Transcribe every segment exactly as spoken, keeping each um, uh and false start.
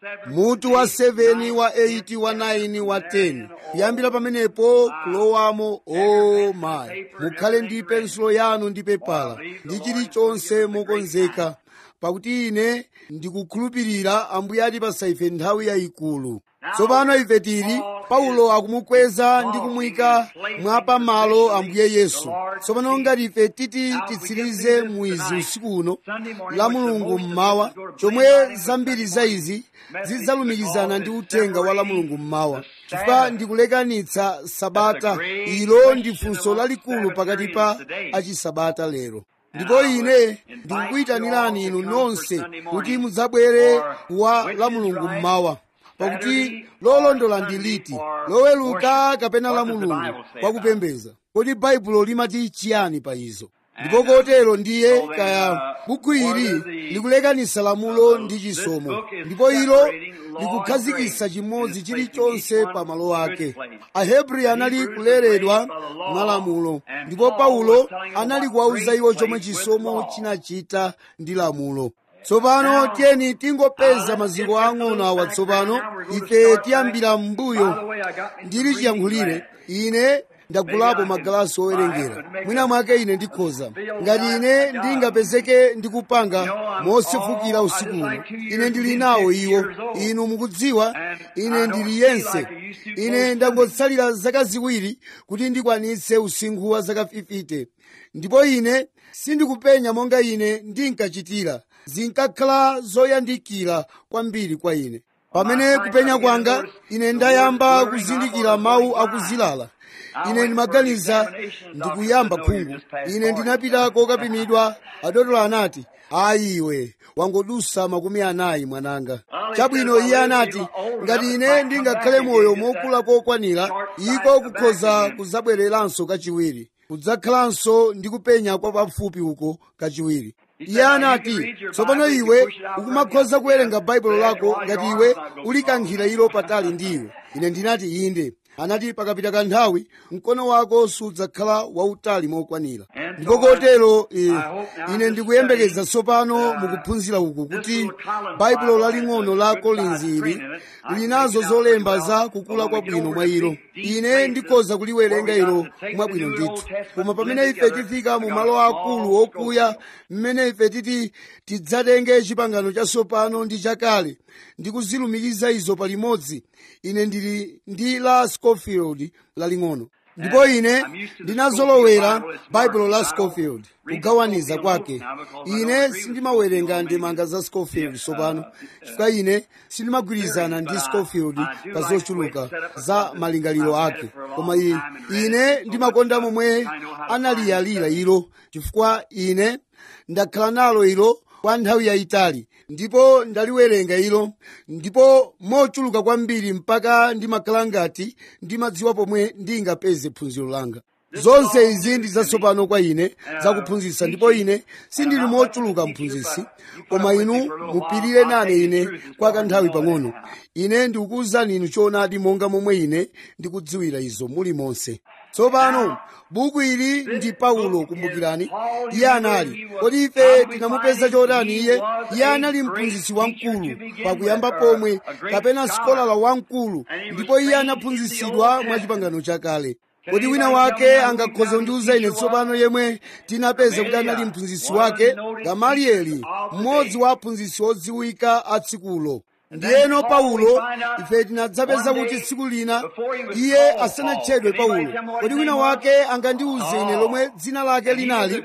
mutu wa seveni wa eight wa nine wa ten kuyambira pamenepo kulowamo. o mayi mukhale ndi pensulo yanu ndi pepala ndi chilichonse mokonzeka, pakuti ine ndikukhulupirira Ambuye atipatsa ife nthawi yayikulu. Tsopano ife tili Paulo akumukweza ndi kumuyika mwapamalo Ambuye Yesu. Tsopano ngati ife titi titsirize muizi usiku uno la Mulungu mmawa, chomwe zambiri za izi zidzalumikizana ndi uthenga wa la Mulungu mmawa, chifukwa ndikulekanitsa Sabata. Ilo ndi funso lalikulu pakati pa achisabata lero. Ndipo ine ndikukuyitanirani inu nonse kuti mudzabwere wa la Mulungu mmawa, pakuti lolondola ndi liti, loweluka kapena la Mulungu kwa kupembedza. Kodi Baibulo limati chiyani pa izo? Ndipo kotero ndiye kaya buku ili likulekanitsa lamulo ndi chisomo, ndipo ilo likukhazikitsa chimodzi chilichonse pa malo ake. Ahebri anali kuleredwa mwalamulo, ndipo Paulo anali kuwauza iwo chomwe chisomo chinachita ndi lamulo. Tsopano tiyeni tingopeza maziko ang'ono awa. Tsopano ife tiyambira m'mbuyo ndili chiyankhulire. Ine ndagulapo magalasi owerengera, mwina mwake ine ndikhoza, ngati ine ndingapezeke ndikupanga mosefukira usiku uno. Ine ndili nawo iwo, inu mukudziwa ine ndili yense. Ine ndangotsalira zaka ziwiri kuti ndikwanitse usinkhu wa zaka fifty, ndipo ine sindikupenya monga ine ndinkachitira. Zinkakhala zoyandikira kwambiri kwa ine. Pamene kupenya kwanga, ine ndayamba kuzindikira mawu akuzilala. Ine ndimaganiza ndikuyamba khungu. Ine ndinapita kokapimidwa, adotolo anati, ayiwe wangodusa makumi anayi mwananga. Chabwino iye anati, ngati ine ndingakhale moyo mokula kokwanira, iko kukhoza kudzabwereranso kachiwiri, kudzakhalanso ndi kupenya kwa pafupi uko kachiwiri. Iye anati, tsopano iwe ukumakhoza kuwerenga baibulo lako ngati iwe ulikankhira ilo patali ndiwe. Ine ndinati inde. Anati pakapita kanthawi mkono wako sudzakhala wautali mokwanira. Ndipo kotero e, ine ndikuyembekeza tsopano mukuphunzira uku kuti baibulo laling'ono la Kolinzi ili linazo zolemba za kukula kwabwino mwa ilo. Ine ndikhoza kuliwerenga ilo mwabwino ndithu. Koma pamene ife tifika mu malo akulu okuya, mmene ife titi tidzatenge chipangano chatsopano ndi chakale ndi kuzilumikiza izo palimodzi, ine ndili ndi la Scofield laling'ono. Ndipo ine ndinazolowera baibulo la Scofield kugawaniza kwake. Ine sindimawerenga ndemanga za Scofield tsopano, chifukwa ine sindimagwirizana ndi Scofield pa zochuluka za malingaliro ake. Koma ine ndimakonda momwe analiyalira ilo, chifukwa ine ndakhala nalo ilo kwa nthawi yayitali, ndipo ndaliwerenga ilo, ndipo mochuluka kwambiri mpaka ndimakhala ngati ndimadziwa pomwe ndingapeze phunziro langa. Zonse izi ndi zatsopano kwa ine zakuphunzitsa, ndipo ine sindili mochuluka mphunzitsi, koma inu mupirire nane ine kwa kanthawi pang'ono. Ine ndikukuwuzani inu choonadi monga momwe ine ndikudziwira izo muli monse. Tsopano buku ili ndi Paulo, kumbukirani iye anali. Kodi ife tinamupeza chotani iye? Iye anali mphunzitsi wamkulu pakuyamba pomwe, kapena skolala wamkulu, ndipo iye anaphunzitsidwa mwa chipangano chakale. Kodi wina wake angakhoza kundiwuza ine tsopano yemwe tinapeza kuti anali mphunzitsi wake? Gamalieli, mmodzi wa aphunzitsi odziwika a tsikulo. Ndiyeno Paulo, ife tinadzapeza kuti tsiku lina iye asanatchedwe Paulo. Kodi wina wake angandiwuze ine lomwe dzina lake linali?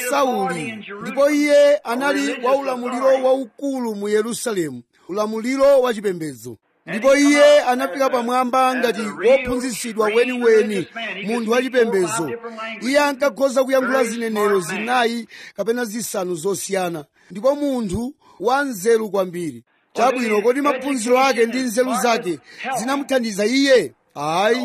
Sauli. Ndipo iye anali wa ulamuliro waukulu mu Yerusalemu, ulamuliro wa chipembedzo. Ndipo iye anafika pamwamba ngati wophunzitsidwa weniweni, munthu wachipembedzo. Iye ankakhoza kuyankhula zinenero zinayi kapena zisanu zosiyana, ndipo munthu wa nzeru kwambiri. Chabwino, kodi maphunziro ake ndi nzeru zake zinamuthandiza iye? Ayi.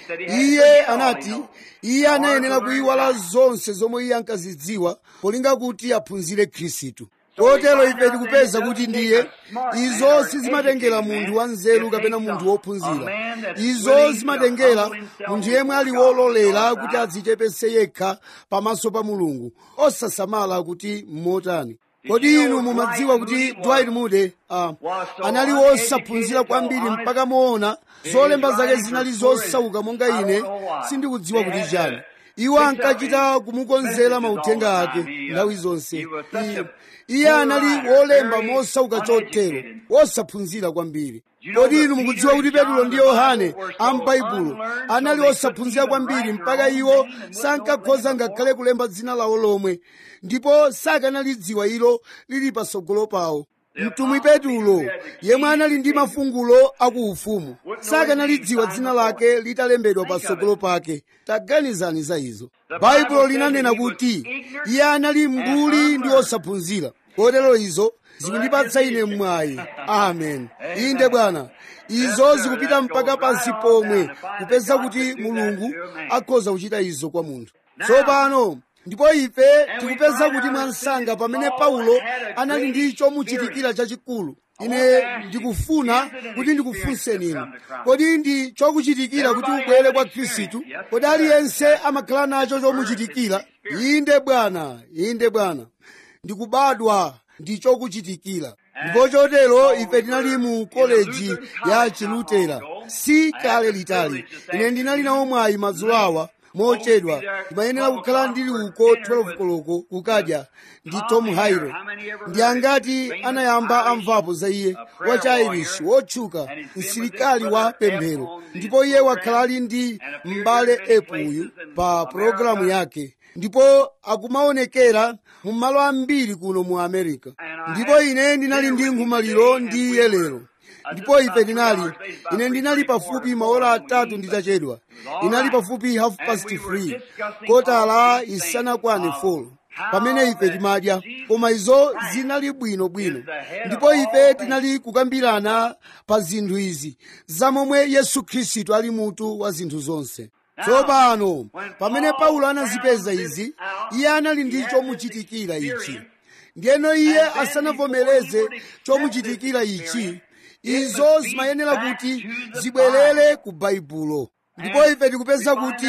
Iye anati iye anayenera kuyiwala zonse zomwe iye ankazidziwa polinga kuti aphunzire Khristu. Kotero ife tikupeza kuti ndiye izo sizimatengera munthu wa nzeru kapena munthu wophunzira. Izo zimatengera munthu yemwe ali wololera kuti adzichepetse yekha pamaso pa Mulungu, osasamala kuti mmotani. kodi inu mumadziwa kuti Dwight Moody uh, anali wosaphunzira kwambiri mpaka moona zolemba zake zinali zosauka monga ine sindikudziwa kuti chani. Iwo ankachita kumukonzera mauthenga ake nthawi zonse. Iye anali wolemba mosauka chotero, wosaphunzira kwambiri. Kodi inu mukudziwa kuti Petro ndi Yohane am'Baibulo anali osaphunzira kwambiri mpaka iwo sankakhoza ngakhale kulemba dzina lawo lomwe, ndipo sakanalidziwa ilo lili patsogolo pawo. Mtumwi Petro yemwe anali ndi mafungulo akuufumu sakanalidziwa dzina lake litalembedwa patsogolo pake. Taganizani za izo. Baibulo linanena kuti iye anali mbuli ndi osaphunzira. Kotero izo zikundipatsa ine mwayi. Amen. Inde Bwana. Izo zikupita mpaka pansi pomwe kupeza kuti Mulungu akhoza kuchita izo kwa munthu. Tsopano ndipo ife tikupeza kuti mwansanga pamene Paulo anali ndi chomuchitikira chachikulu. Ine ndikufuna kuti ndikufunseni inu, kodi ndi chokuchitikira kuti ubwere kwa Khristu? Kodi aliyense amakhala nacho chomuchitikira? Inde Bwana, inde Bwana. Ndikubadwa ndi chokuchitikira. Ndipo chotero ife tinali mu koleji ya Chilutera si kale litali. Ine ndinali nawo mwayi madzulo awa mochedwa, ndimayenera kukhala ndili uko twelve koloko kukadya ndi Tom Hairo. Ndi angati anayamba amvapo za iye, wa Irish wotchuka, msilikali wa pemphero, ndipo iye wakhala ali ndi m'bale epuyu pa programu yake, ndipo akumaonekera mu malo ambiri kuno mu America. Ndipo ine ndinali ndi nkhomaliro ndi iye lero. Ndipo ife tinali, ine ndinali pafupi maola atatu nditachedwa. Inali pafupi half past three, kotala isanakwane four, pamene ife timadya, koma izo zinali bwino bwino. Ndipo ife tinali kukambirana pa zinthu izi, zamomwe Yesu Khristu ali mutu wa zinthu zonse. Tsopano pamene Paulo anazipeza izi, iye anali ndi chomuchitikira ichi. Ndiyeno iye asanavomereze chomuchitikira ichi, izo zimayenera kuti zibwerere ku Baibulo. Ndipo ife tikupeza kuti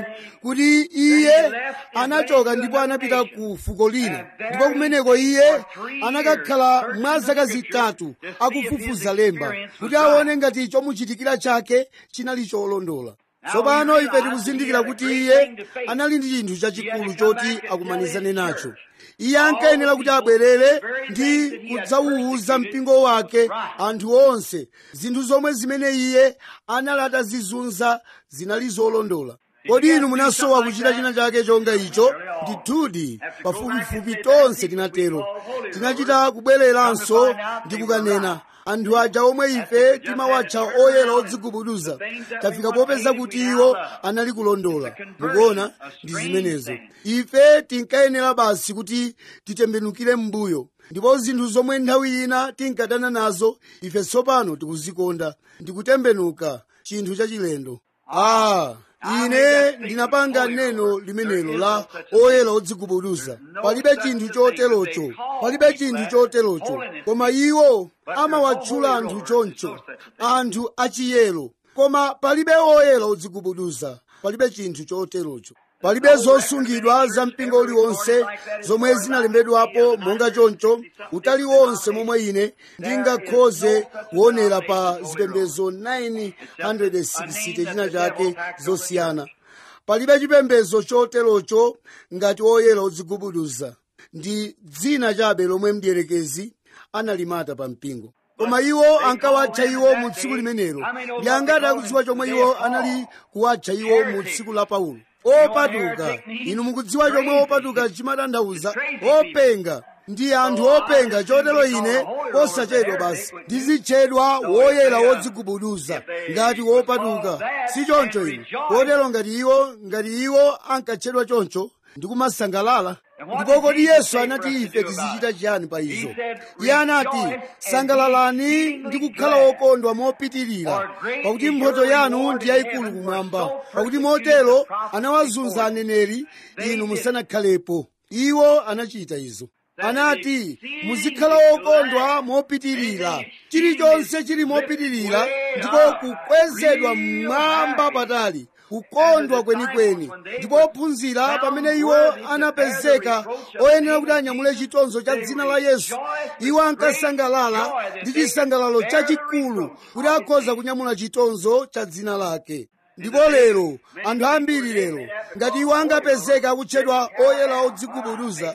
kuti iye anachoka ndipo anapita ku fuko lina, ndipo kumeneko iye anakakhala mwa zaka zitatu akufufuza lemba kuti aone ngati chomuchitikira chake chinali cholondola. Tsopano ife tikuzindikira kuti iye anali ndi chinthu chachikulu choti akumanizane nacho. Iye ankayenera kuti abwerere ndi kudzawuza mpingo wake, anthu onse, zinthu zomwe zimene iye anali atazizunza zinali zolondola. Kodi inu munasowa kuchita china chake chonga icho? Ndithudi, pafupifupi tonse tinatero. Tinachita kubwereranso ndi kukanena, anthu aja omwe ife timawatcha oyera odzigubuduza, tafika popeza kuti iwo anali kulondola. Mukuona, ndi zimenezo. Ife tinkayenera basi kuti titembenukire m'mbuyo, ndipo zinthu zomwe nthawi ina tinkadana nazo, ife tsopano tikuzikonda, ndikutembenuka, chinthu chachilendo. Ah, ine ndinapanga neno limenelo la oyera odzigubuduza. Palibe chinthu choterocho, palibe chinthu choterocho, koma iwo amawatchula anthu choncho, anthu achiyero. Koma palibe oyera odzigubuduza, palibe chinthu choterocho. Palibe zosungidwa za mpingo uliwonse zomwe zinalembedwapo monga choncho, utali wonse momwe ine ndingakhoze kuonera pa zipembedzo nine hundred sixty china chake zosiyana. Palibe chipembedzo choterocho ngati oyera odzigubuduza. Ndi dzina chabe lomwe mdierekezi analimata pa mpingo. Koma iwo ankawatcha iwo mu tsiku limenelo. Ndi angati akudziwa chomwe iwo anali kuwatcha iwo mu tsiku la Paulo? Opatuka. Inu mukudziwa chomwe opatuka chimatanthauza? Openga. Ndi anthu openga. Chotero ine posachedwa basi ndizitchedwa woyera wodzigubuduza ngati wopatuka. Si choncho inu? Kotero ngati iwo ngati iwo ankatchedwa choncho ndikumasangalala. Ndipo kodi Yesu anati ife tizichita chiyani pa izo? Iye anati, sangalalani ndi kukhala wokondwa mopitirira, pakuti mphotho yanu ndi yayikulu kumwamba, pakuti motero anawazunza aneneri inu musanakhalepo. Iwo anachita izo. Anati, muzikhala wokondwa mopitirira. Chilichonse chili mopitirira ndiko kukwezedwa mmwamba patali, kukondwa kwenikweni. Ndipo ophunzira pamene iwo anapezeka oyenera kuti anyamule chitonzo cha dzina la Yesu, iwo ankasangalala ndi chisangalalo chachikulu kuti akhoza kunyamula chitonzo cha dzina lake. Ndipo lero anthu ambiri lero ngati iwo angapezeka akutchedwa oyera odzigubuduza,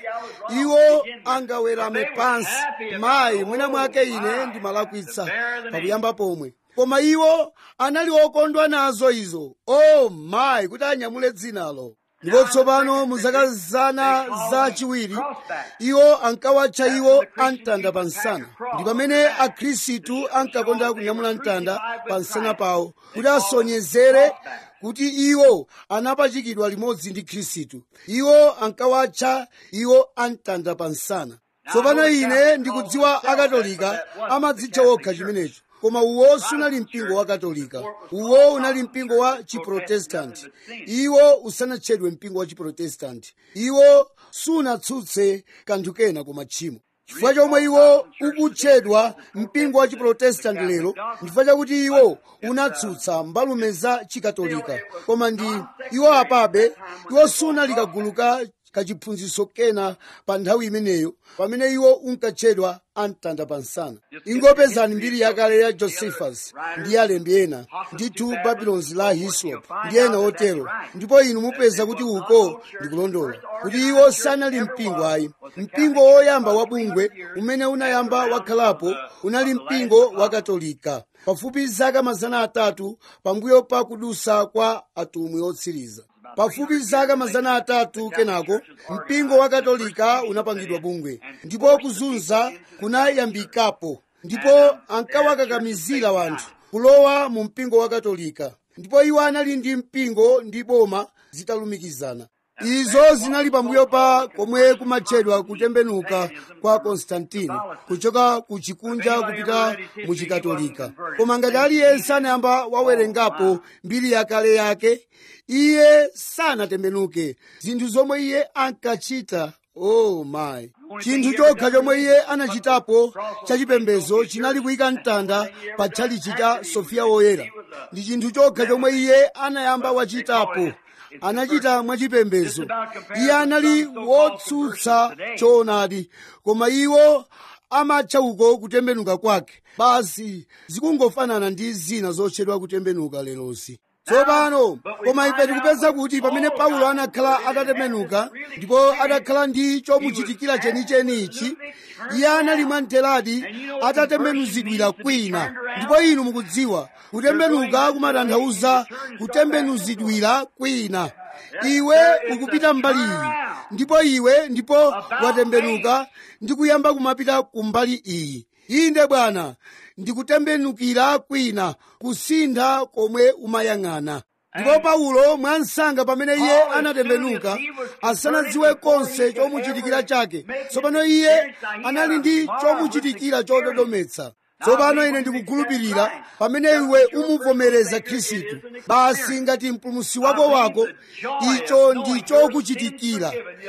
iwo angawerame pansi, mayi mwina mwake ine ndimalakwitsa pakuyamba pomwe. Koma iwo anali okondwa nazo izo, oh mayi, kuti anyamule dzinalo. Ndipo tsopano mu zaka zana zachiwiri iwo ankawatcha iwo amtanda pa nsana. Ndi pamene akhristu ankakonda kunyamula mtanda pa nsana pawo kuti asonyezere kuti iwo anapachikidwa limodzi ndi Khristu. Iwo ankawatcha iwo amtanda pa nsana. Tsopano ine ndikudziwa akatolika amadzitcha okha chimenecho, koma uwo sunali mpingo wa Katolika. Uwo unali mpingo wa Chiprotestanti. Iwo usanatchedwe mpingo wa Chiprotestanti. Iwo sunatsutse kanthu kena koma tchimo. Chifukwa chomwe iwo ukutchedwa mpingo wa Chiprotestanti lero chifukwa chakuti iwo unatsutsa mbalume za Chikatolika. Koma ndi iwo apabe, iwo sunali kagulu ka kachiphunzitso kena pa nthawi imeneyo pamene iwo unkatchedwa amtanda pa nsana. Ingopezani mbiri yakale ya Josephus ndi alembi ena, ndithu Babylons la Hislop ndi ena otero, ndipo inu mupeza kuti uko ndikulondola kuti iwo sanali mpingo ayi. Mpingo woyamba wa bungwe umene unayamba wakhalapo unali mpingo wa Katolika pafupi zaka mazana atatu pambuyo pa kudusa kwa atumwi otsiriza. Pafupi zaka mazana atatu kenako mpingo wa Katolika unapangidwa bungwe, ndipo kuzunza kunayambikapo, ndipo ankawakakamizira wanthu kulowa mu mpingo wa Katolika. Ndipo iwo anali ndi mpingo ndi boma zitalumikizana. Izo zinali pambuyo pa komwe kumatchedwa kutembenuka kwa Konstantini, kuchoka ku chikunja kupita mu Chikatolika. Koma ngati aliyense anayamba wawerengapo mbiri yakale yake, iye sanatembenuke. Zinthu zomwe iye ankachita, oh my, chinthu chokha chomwe iye anachitapo chachipembedzo chinali kuyika mtanda pa tchalichi cha Sofiya Woyera. Ndi chinthu chokha chomwe iye anayamba wachitapo. Anachita mwachipembedzo. Iye anali wotsutsa choonadi, koma iwo amatcha uko kutembenuka kwake. Basi zikungofanana ndi zina zotchedwa kutembenuka lerosi. Tsopano koma ife tikupeza kuti pamene Paulo anakhala atatembenuka ndipo adakhala ndi chomuchitikira chenichenichi, iye anali mwamtheradi atatembenuzidwira kwina. Ndipo inu mukudziwa kutembenuka kumatanthauza kutembenuzidwira kwina. Iwe ukupita mbali iyi, ndipo iwe ndipo watembenuka ndi kuyamba kumapita kumbali iyi. Inde Bwana, ndikutembenukira kwina, kusintha komwe umayang'ana. Ndipo Paulo mwansanga pamene iye anatembenuka, asanadziwe konse chomuchitikira chake, tsopano iye anali ndi chomuchitikira chododometsa. Tsopano ine ndikukhulupirira pamene iwe umuvomereza Khristu, basi ngati mpulumutsi wako wako, icho ndi chokuchitikira.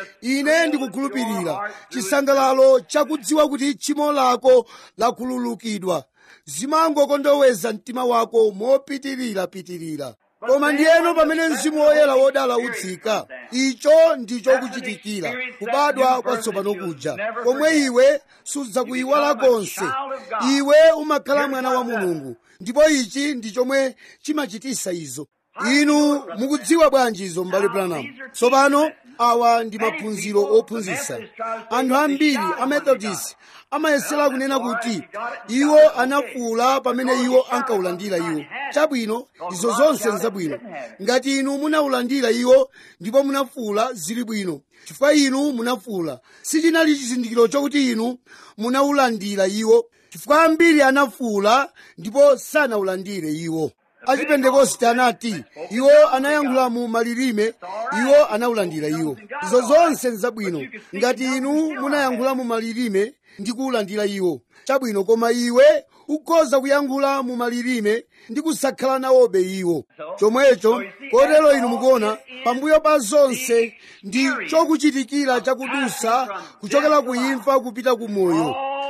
Ine ndikukhulupirira chisangalalo chakudziwa kuti tchimo lako lakhululukidwa zimangokondoweza mtima wako mopitirira pitirira. Koma ndiyeno pamene Mzimu Woyera wodala utsika, icho ndi chokuchitikira, kubadwa kwatsopano kuja, komwe iwe sudzakuyiwala konse. Iwe umakhala mwana wa Mulungu, ndipo ichi ndi chomwe chimachitisa izo. Inu mukudziwa bwanji izo, m'bale Branham? Tsopano awa ndi maphunziro ophunzitsa. Anthu ambiri a Methodist amayesera kunena kuti iwo anafuwula pamene iwo ankawulandira iwo. Chabwino, izo zonse nzabwino. Ngati inu munawulandira iwo ndipo munafuwula, zili bwino, chifukwa inu munafuwula. Sichinali chizindikiro chokuti inu munawulandira iwo, chifukwa ambiri anafuwula ndipo sanawulandire iwo. Achipentekoste anati iwo anayankhula mu malilime, iwo anawulandira iwo. Izo zonse nzabwino ngati inu munayankhula mu malilime ndi kuwulandira iwo. Chabwino, koma iwe ukhoza kuyankhula mu malilime ndi kusakhala nawobe iwo. Chomwecho kotero inu mukuona pambuyo pa zonse ndi chokuchitikira chakudusa kuchokera ku imfa kupita ku moyo.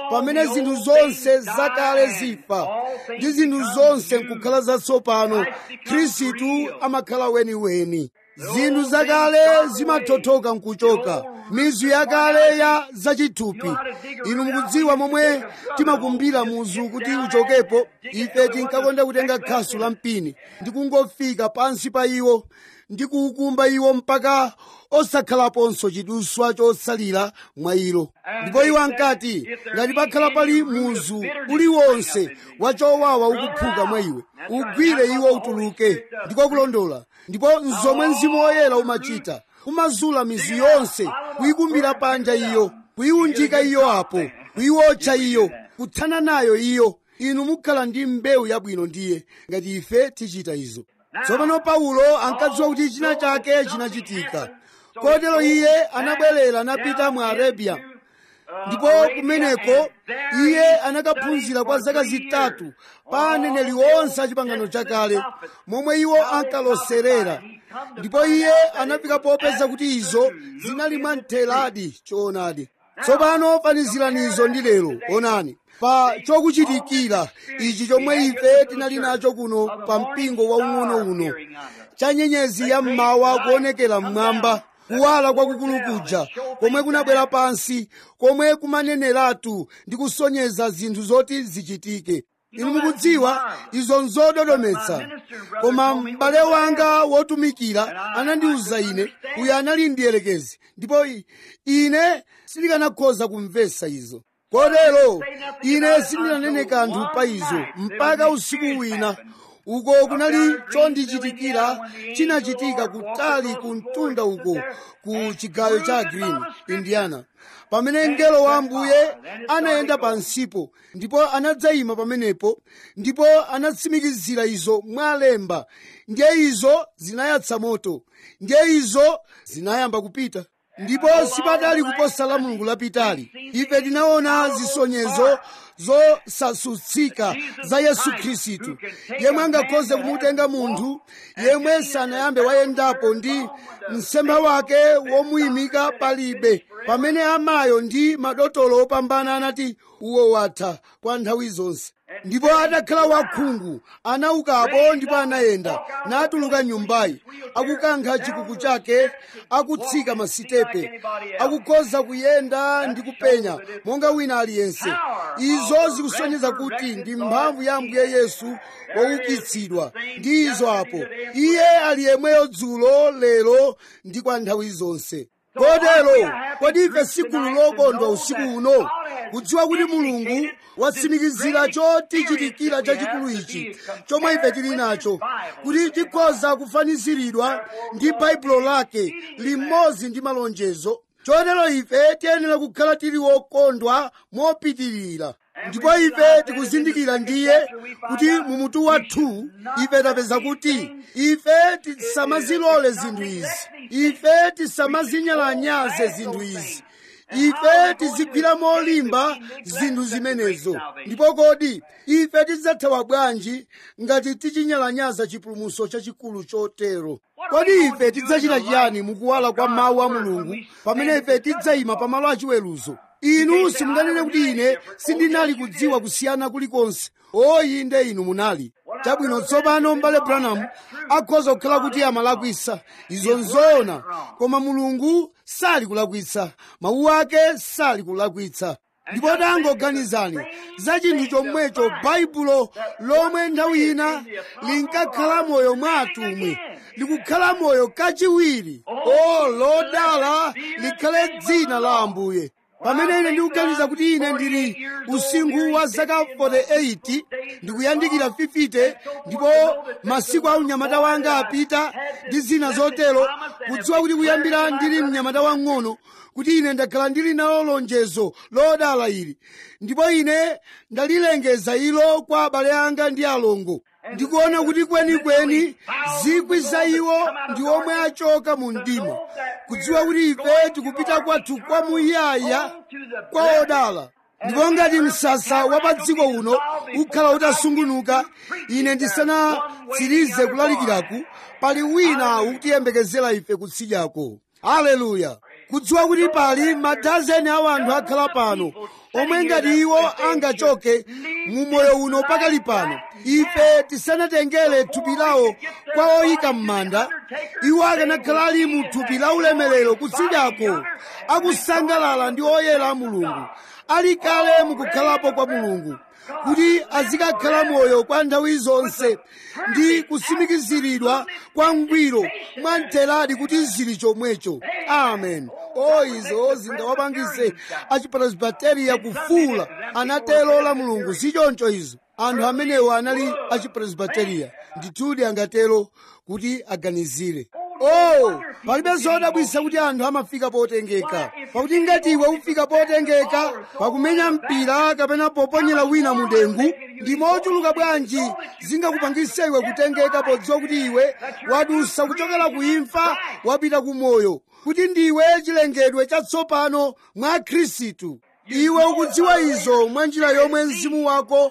pamene zinthu zonse zakale zifa ndi zinthu zonse nkukhala zatsopano, Khristu amakhala weniweni. Zinthu zakale zimathothoka nkuchoka, mizu yakale ya zachithupi. Inu mukudziwa momwe timakumbira muzu kuti uchokepo. Ife tinkakonda kutenga khasu la mpini ndi kungofika pansi pa iwo ndi kuukumba iwo mpaka osakhalaponso chiduswa chosalira mwa ilo. Ndipo iwo ankati ngati pakhala pali muzu uliwonse wachowawa ukuphuka mwa iwe, ugwire iwo utuluke. Ndiko kulondola. Ndipo nzomwe Mzimu Woyera umachita, umazula mizu yonse, kuyikumbira panja iyo, kuyiunjika iyo apo, kuyiwotcha iyo, kuthana nayo iyo. Inu mukhala ndi mbewu yabwino ndiye ngati ife tichita izo. Tsopano Paulo ankadziwa kuti china chake chinachitika. Kotero iye anabwerera anapita mu Arabia. Ndipo kumeneko iye anakaphunzira kwa zaka zitatu pa aneneri onse a pangano chakale momwe iwo ankaloserera. Ndipo iye anafika popeza kuti izo zinali mwamtheradi choonadi. Tsopano faniziranizo ndi lero. Onani pa chokuchitikira ichi chomwe ife tinali nacho kuno pa mpingo waung'ono uno, cha nyenyezi ya mmawa kuonekera mmwamba, kuwala kwakukulu kuja komwe kunabwera pansi, komwe kumaneneratu ndi kusonyeza zinthu zoti zichitike. Inu mukudziwa izo nzododometsa. Koma m'bale wanga wotumikira anandiwuza ine, uyu anali mdierekezi, ndipo ine sindikanakhoza kumvetsa izo. Kotero ine sindinanene kanthu pa izo mpaka usiku wina uko kunali chondichitikira chinachitika kutali ku mtunda uko ku chigayo cha Green, Indiana, pamene mngelo wa Ambuye anayenda pansipo ndipo anadzayima pamenepo ndipo anatsimikizira izo mwalemba. Ndiye izo zinayatsa moto, ndiye izo zinayamba kupita. Ndipo sipatali kuposa la Mulungu lapitali ife tinaona zisonyezo zosasutsika za Yesu Khristu, yemwe angakhoze kumutenga munthu yemwe sanayambe wayendapo ndi msemba wake womuyimika palibe, pamene amayo ndi madotolo opambana anati uwo watha kwa nthawi zonse. Ndipo atakhala wakhungu anaukapo ndipo anayenda natuluka nyumbayi, akukankha chikuku chake, akutsika masitepe, akukhoza kuyenda ndi kupenya monga wina aliyense. Izo zikusonyeza kuti ndi mphamvu ya Ambuye Yesu woukitsidwa. Ndi izo apo iye ali yemweyo dzulo, lero ndi kwa nthawi zonse. Kotero kodi ife sikulu lokondwa usiku uno kudziwa kuti Mulungu watsimikizira chotichitikira chachikulu ichi chomwe ife tili nacho, kuti chikhoza kufaniziridwa ndi baibulo lake limodzi ndi malonjezo. Chotero ife tiyenera kukhala tili wokondwa mopitirira. Ndipo ife tikuzindikira ndiye kuti mumutu wathu ife tapeza kuti ife tisamazilole zinthu izi, ife tisamazinyalanyaze zinthu izi, ife tizigwira molimba zinthu zimenezo. Ndipo kodi ife tidzathawa bwanji ngati tichinyalanyaza chipulumutso chachikulu chotero? Kodi ife tidzachita chiyani mukuwala kwa mawu a Mulungu pamene ife tidzayima pamalo achiweruzo? Inu simunganene kuti ine sindinali kudziwa kusiyana kulikonse. O inde inu munali. Chabwino, tsopano m'bale Branham akhoza kukhala kuti amalakwitsa, izo nzoona, koma Mulungu sali kulakwitsa, mawu ake sali kulakwitsa. Ndipo tangoganizani za chinthu chomwecho baibulo lomwe nthawi ina linkakhala moyo mwa atumwi likukhala moyo kachiwiri. O lodala likhale dzina la Ambuye. Pamene ine ndikuganiza kuti ine ndili usinkhu wa zaka forty-eight ndikuyandikira fifty, ndipo masiku a unyamata wanga apita ndi zina zotero, kudziwa kuti kuyambira ndili mnyamata wang'ono kuti ine ndakhala ndili nalo lonjezo lodala ili, ndipo ine ndalilengeza ilo kwa abale anga ndi alongo. Ndikuona kuti kwenikweni zikwi za iwo ndi omwe achoka mu mdima, kudziwa kuti ife tikupita kwathu kwa muyaya kwa odala. Ndipo ngati msasa wa pa dziko uno ukhala utasungunuka, ine ndisanatsirize kulalikiraku, pali wina ukutiyembekezera ife kutsidyako. Haleluya! Kudziwa kuti pali madazeni a anthu akhala pano omwe ngati iwo angachoke mu moyo uno pakali pano, ife tisanatengere thupi lawo kwa oyika m'manda, iwo akanakhala ali mu thupi la ulemerero kutsidyako, akusangalala ndi oyera a Mulungu, ali kale mukukhalapo kwa Mulungu, kuti azikakhala moyo kwa nthawi zonse ndi kusimikiziridwa kwa ngwiro mwamtheradi kuti zili chomwecho. Amen. O izo zingawapangise achipresbiteriya kufuula, anatero la Mulungu, si choncho izo. Anthu amenewo anali achipresbiteriya, ndithudi angatero kuti aganizire. Oh, palibe zodabwitsa kuti anthu amafika potengeka, pakuti ngati iwe ufika potengeka pakumenya mpira kapena poponyera wina mu dengu, ndi mochuluka bwanji zingakupangitse iwe kutengeka podziwa kuti iwe wadusa kuchokera ku imfa wapita ku moyo, kuti ndiwe chilengedwe chatsopano mwa Khristu. Iwe ukudziwa izo mwa njira yomwe mzimu wako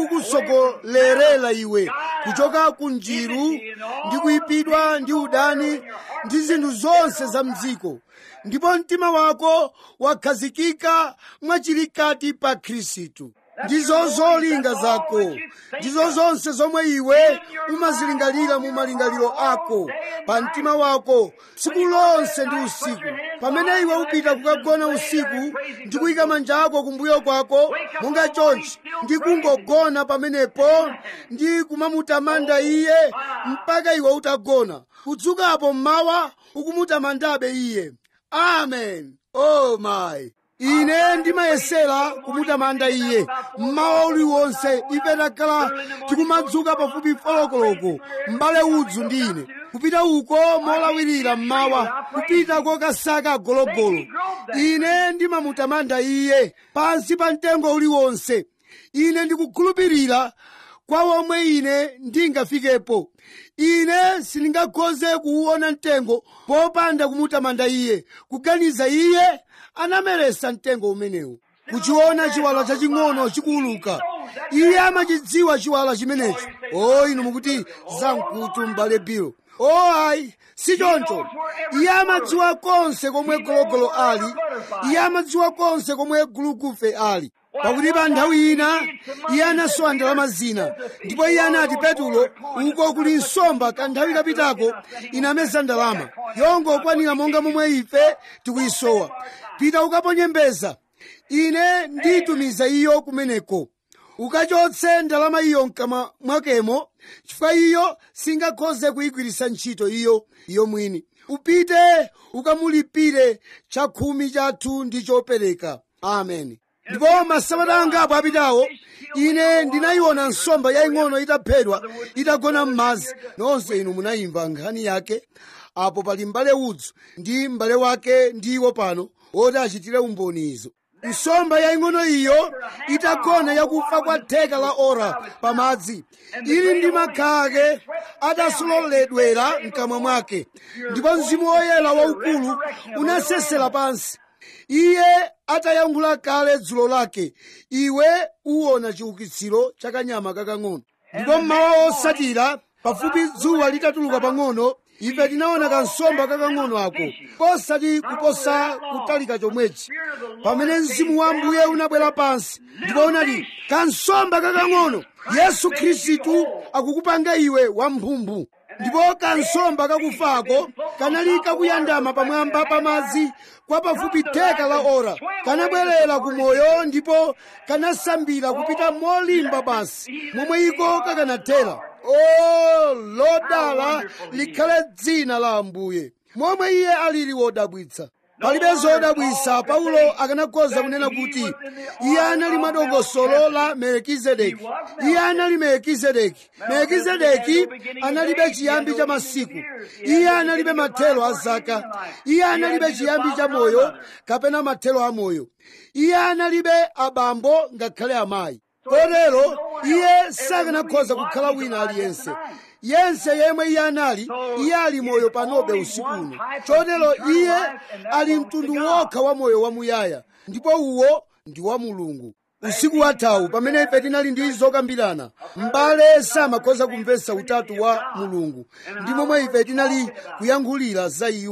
ukukusogolerera iwe kuchoka ku njiru ndi kuyipidwa ndi udani ndi zinthu zonse za mdziko, ndipo mtima wako wakhazikika mwachilikati pa Khristu. Ndizo zolinga zako, ndizo zonse zomwe iwe umazilingalira mu malingaliro ako pa mtima wako tsiku lonse ndi usiku. Pamene iwe upita kukagona usiku ndi kuyika manja ako kumbuyo kwako monga chonchi ndi kungogona pamenepo ndi kumamutamanda Iye mpaka iwe utagona, kudzukapo mmawa ukumutamandabe Iye. Amen. Oh my. Ine ndimayesera kumutamanda Iye mmawa uliwonse. Ife takhala tikumadzuka pafupi folokoloko, m'bale udzu ndi ine, kupita uko molawirira mmawa, kupita kokasaka gologolo. Ine ndimamutamanda Iye pansi pa mtengo uliwonse. Ine ndikukhulupirira kwa omwe ine ndingafikepo. Ine sindingakhoze kuwuona mtengo popanda kumutamanda Iye, kuganiza Iye anameresa mtengo umenewu, kuchiona chiwala chaching'ono chikuuluka. Iye amachidziwa chiwala chimenecho. O inu mukuti zamkutu m'bale Bilo. O ayi, si choncho. Iye amadziwa konse komwe gologolo ali, Iye amadziwa konse komwe gulugufe ali. Pakuti pa nthawi ina Iye anasowa ndalama zina, ndipo Iye anati, Petulo, uko kuli nsomba kanthawi kapitako inameza ndalama yongokwanira monga momwe ife tikuyisowa. Pita ukaponye mbeza, ine nditumiza iyo kumeneko, ukachotse ndalama iyo mkamwa mwakemo, chifukwa iyo singakhoze kuyigwiritsa ntchito iyo iyo mwini. Upite ukamulipire chakhumi chathu ndi chopereka. Amen. Ndipo masabata angapo apitawo ine ndinayiona nsomba yaying'ono itaphedwa itagona m'madzi. Nonse inu munayimva nkhani yake. Apo pali m'bale udzu ndi m'bale wake ndiwo pano oti achitire umboni izo. Nsomba yaying'ono iyo itagona yakufa kwa theka la ora pamadzi, ili ndi makhala ake atasololedwera mkamwa mwake, ndipo Mzimu Woyera waukulu unasesera pansi. Iye atayankhula kale dzulo lake, iwe uwona chiukitsiro cha kanyama kakang'ono. Ndipo mmawa osatira, pafupi dzuwa litatuluka pang'ono, ife tinaona kansomba kakang'ono ako, posati kuposa kutalika chomwechi. Pamene Mzimu wa Ambuye unabwera pansi, ndipo unati, kansomba kakang'ono, Yesu Khristu akukupanga iwe wamphumphu. Ndipo kansomba kakufako kanali kakuyandama pamwamba pamadzi kwa pafupi theka la ora, kanabwerera ku moyo ndipo kanasambira kupita molimba basi momwe iko kakanathera. O lodala likhale dzina la Ambuye, momwe Iye alili wodabwitsa. Palibe zodabwitsa Paulo akanakhoza kunena kuti iye anali madongosolo la Melkizedeki. Iye anali Melkizedeki. Melkizedeki analibe chiyambi cha masiku, iye analibe mathelo a zaka, iye analibe chiyambi cha moyo kapena mathelo a moyo, iye analibe abambo ngakhale amayi. Kotero iye sakanakhoza kukhala wina aliyense. Yense yemwe iye anali, iye ali moyo panobe usiku uno. Chotero iye ali mtundu wokha wa moyo wamuyaya, ndipo uwo ndi wa Mulungu. Usiku wathawu pamene ife tinali ndi zokambirana, m'bale samakhoza kumvetsa utatu wa Mulungu, ndi momwe ife tinali kuyankhulira za iwo.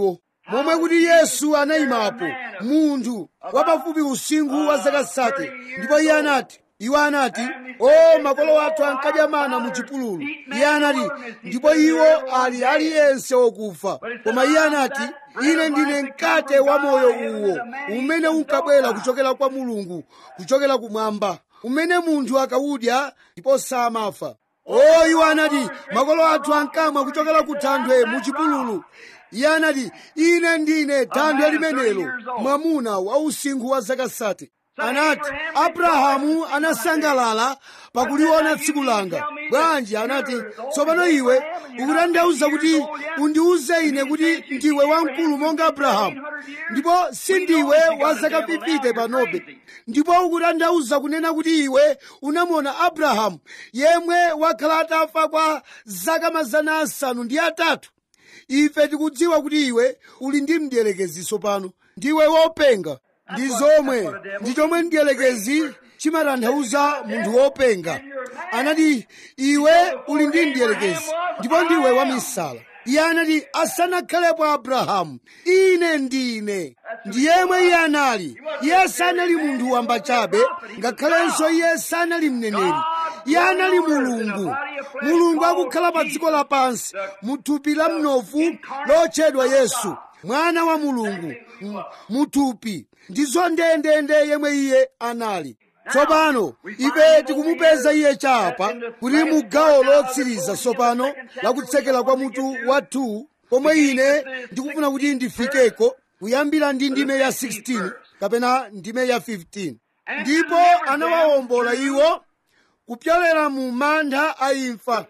momwe kuti Yesu anayimapo, munthu wapafupi usinkhu wa zaka zisati, ndipo iye anati, iwo anati, o makolo athu ankadya mana mu chipululu. Iye anati, ndipo iwo ali aliyense okufa. Koma iye anati, ine ndine mkate wa moyo uwo umene unkabwera kuchokera kwa Mulungu, kuchokera kumwamba, umene munthu akawudya ndipo samafa. O iwo anati, makolo athu ankamwa kuchokera ku thanthwe mu chipululu. Iye anati, ine ndine thanthwe limenelo, mwamuna wa usinkhu wa zaka zisati. Anati, Abrahamu anasangalala pakuliona tsiku langa. Bwanji anati, tsopano iwe ukutanthauza kuti undiuze ine kuti ndiwe wamkulu monga Abrahamu, ndipo sindiwe wa zaka fifty panobe, ndipo ukutanthauza kunena kuti iwe unamuona Abrahamu yemwe wakhala atafa kwa zaka mazana asanu ndi atatu. Ife tikudziwa kuti iwe uli ndi mdierekezi tsopano, ndiwe wopenga. Ndi zomwe ndi chomwe mdierekezi chimatanthauza, munthu wopenga. Anati, iwe uli ndi mdierekezi ndipo ndiwe wamisala. Iye anati, asanakhalepo Abrahamu, ine ndine. Ndi yemwe iye anali. Iye sanali munthu wamba chabe, ngakhalenso iye sanali mneneri. Iye anali Mulungu, Mulungu akukhala pa dziko lapansi mu thupi la mnofu lotchedwa Yesu, mwana wa Mulungu mu thupi. Ndizo ndendende yemwe iye anali. Tsopano ife tikumupeza iye chapa kuti mu gawo lotsiriza tsopano lakutsekera kwa mutu wathu, pomwe ine ndikufuna kuti ndifikeko kuyambira ndi ndime ya sixteen kapena ndime ya fifteen. Ndipo anawawombola iwo kupyolera mu mantha a imfa.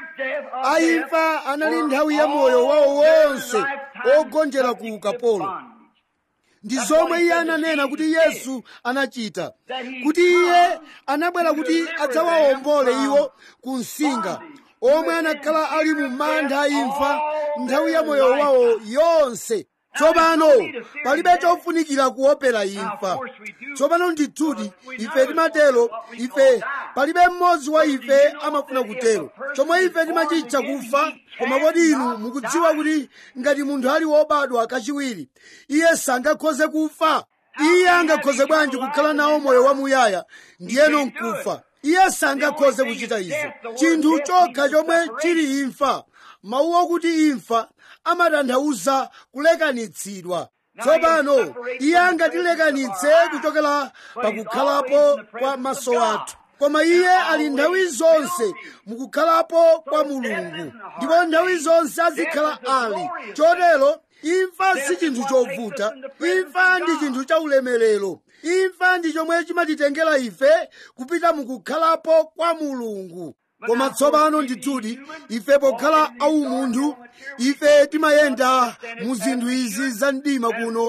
A imfa anali nthawi ya moyo wawo wonse ogonjera ku ukapolo. Ndi zomwe iye ananena kuti Yesu anachita, kuti iye anabwera kuti adzawawombole iwo ku msinga, omwe anakhala ali mu mantha a imfa nthawi ya moyo wawo yonse. Tsopano palibe chofunikira kuopera imfa. Tsopano ndithudi ife timatero, ife palibe mmodzi wa ife amafuna kutero. Chomwe ife timachitcha kufa. Koma kodi inu mukudziwa kuti ngati munthu ali wobadwa kachiwiri, iye sangakhoze kufa? Iye angakhoze bwanji kukhala nawo moyo wamuyaya ndiyeno nkufa? Iye sangakhoze kuchita izo. Chinthu chokha chomwe chili imfa, mawu okuti imfa amatanthauza kulekanitsidwa. Tsopano iye angatilekanitse kuchokera pakukhalapo kwa maso athu, koma iye ali nthawi zonse mukukhalapo kwa Mulungu, ndipo nthawi zonse azikhala ali. Chotero imfa si chinthu chovuta. Imfa ndi chinthu cha ulemerero. Imfa ndi chomwe chimatitengera ife kupita mukukhalapo kwa Mulungu. Koma tsopano ndithudi ife pokhala aumunthu, ife timayenda mu zinthu izi za mdima kuno.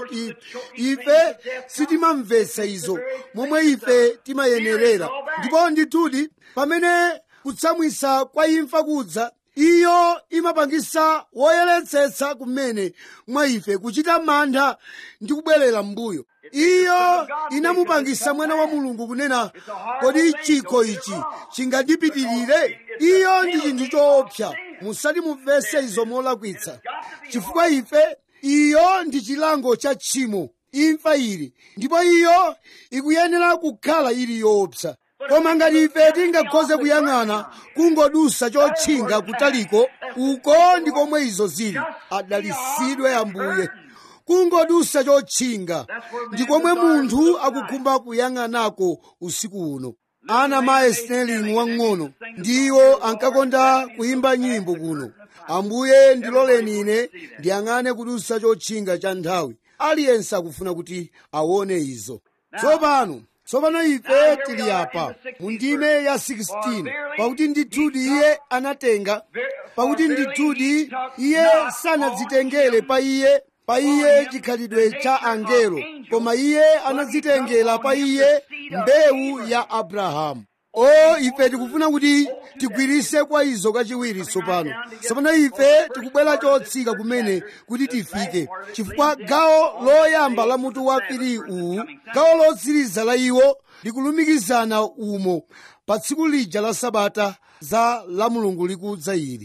Ife sitimamvetsa izo momwe ife timayenerera. Ndipo ndithudi pamene kutsamwisa kwa imfa kudza, iyo imapangisa woyeretsetsa kumene mwa ife kuchita mantha ndi kubwerera m'mbuyo. Iyo inamupangisa mwana wa Mulungu kunena, kodi chikho ichi chingandipitirire? Iyo ndi chinthu choopsa. Musati mumvese izo molakwitsa, chifukwa ife, iyo ndi chilango cha tchimo, imfa ili, ndipo iyo ikuyenera kukhala ili yoopsa. Koma ngati ife tingakhoze kuyang'ana kungodusa chotchinga kutaliko, uko ndi komwe izo zili. Adalisidwe Ambuye. Kungodusa chotchinga ndi komwe munthu akukhumba kuyang'anako usiku uno. Ana Mae Snelling wang'ono ndiwo ankakonda kuyimba nyimbo kuno. Ambuye ndiloleni ine ndiyang'ane kudusa chotchinga cha nthawi. Aliyense akufuna kuti aone izo. Tsopano tsopano ife tili apa mu ndime ya sixteen, pakuti ndithudi iye anatenga, pakuti ndithudi iye sanadzitengere pa iye pa iye chikhalidwe cha angelo, koma iye anadzitengera pa iye mbewu ya Abrahamu. O ife tikufuna kuti tigwirise kwa izo kachiwiri tsopano. Tsopano ife tikubwera chotsika kumene kuti tifike, chifukwa gawo loyamba la mutu wa pili uwu, gawo lotsiriza la iwo likulumikizana umo pa tsiku lija la Sabata za la Mulungu likudza ili.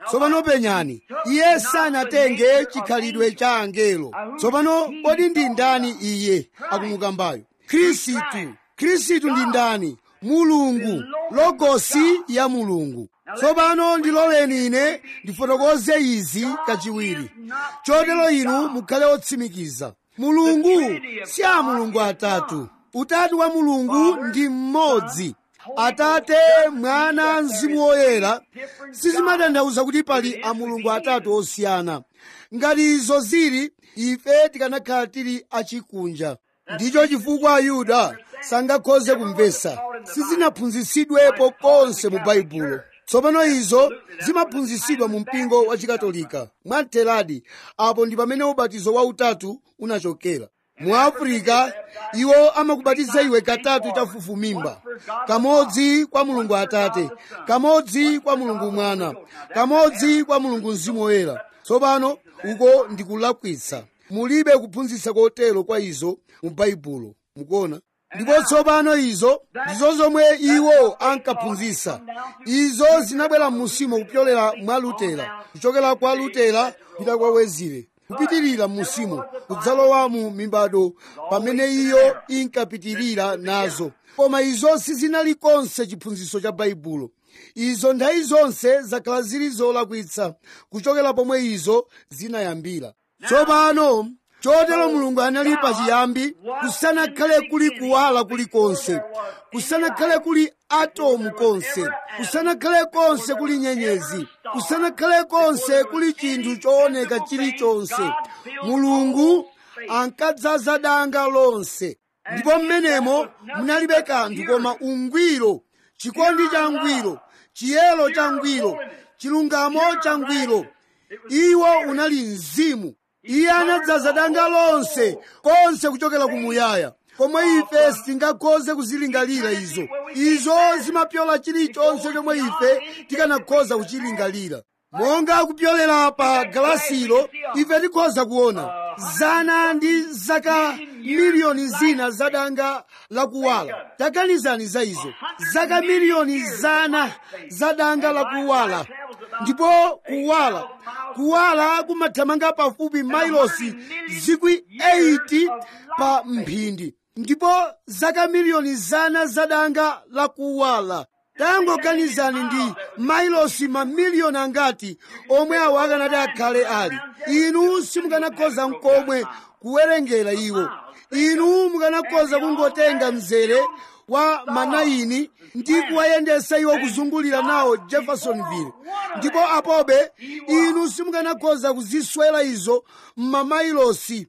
tsopano penyani, iye sanatenge chikhalidwe cha angelo. Tsopano kodi ndi ndani iye akumukambayo? Khristu. Khristu ndi ndani? Mulungu, logosi ya Mulungu. Tsopano ndiloleni ine ndifotokoze izi kachiwiri, chotero inu mukhale otsimikiza. Mulungu si a mulungu atatu. Utatu wa Mulungu ndi mmodzi. Atate, Mwana, Mzimu Woyera sizimatanthauza kuti pali a mulungu atatu osiyana. Ngati izo zili, ife tikanakhala tili achikunja. Ndicho chifukwa Ayuda sangakhoze kumvesa. Sizinaphunzitsidwepo konse mu Baibulo. Tsopano izo zimaphunzitsidwa mu mpingo wa Chikatolika. Mwamtheradi, apo ndi pamene ubatizo wa utatu unachokera. Mu Afrika, iwo amakubatiza iwe katatu chafufumimba. Kamodzi kwa Mulungu Atate, kamodzi kwa Mulungu Mwana, kamodzi kwa Mulungu Mzimu Woyera. Tsopano uko ndikulakwitsa. Mulibe kuphunzitsa kotero kwa izo mu Baibulo. Mukuona? Ndipo tsopano izo ndizo zomwe iwo ankaphunzitsa. Izo zinabwera m'musimo kupyolera mwa Lutera, kuchokera kwa Lutera kupita kwa Wezile, kupitirira m'musimo kudzalowa mu mibado pamene iyo inkapitirira nazo. Koma izo sizinali konse chiphunzitso cha Baibulo. Izo nthawi zonse zakhala zili zolakwitsa kuchokera pomwe izo zinayambira. Tsopano chotero Mulungu anali pachiyambi, kusanakhale kuli kuwala kulikonse, kusanakhale kuli atomu konse, kusanakhale konse kuli nyenyezi, kusanakhale konse kuli chinthu chooneka chilichonse. Mulungu ankadzaza danga lonse, ndipo mmenemo munalibe kanthu koma ungwiro, chikondi cha ngwiro, chiyero cha ngwiro, chilungamo cha ngwiro. Iwo unali mzimu. Iye anadzaza danga lonse konse kuchokera kumuyaya, komwe ife sitingakhoze kuzilingalira izo. Izo zimapyola chilichonse chomwe ife tikanakhoza kuchilingalira. Monga kupyolera pa galasilo, ife tikhoza kuona zana ndi zaka miliyoni zina za danga lakuwala. Taganizani za izo, zaka miliyoni zana za danga lakuwala. Ndipo kuwala kuwala kumathamanga pafupi mailosi zikwi eighty pa mphindi. Ndipo zaka miliyoni zana za danga lakuwala. Tangoganizani ndi mailosi mamiliyoni angati omwe awo akanati akhale ali. Inu simukanakhoza nkomwe kuwerengera iwo. Inu mukanakhoza kungotenga mzere wa manayini ndi kuwayendesa iwo kuzungulira nawo Jeffersonville. Ndipo apobe inu simukanakhoza kuziswera izo m'mamailosi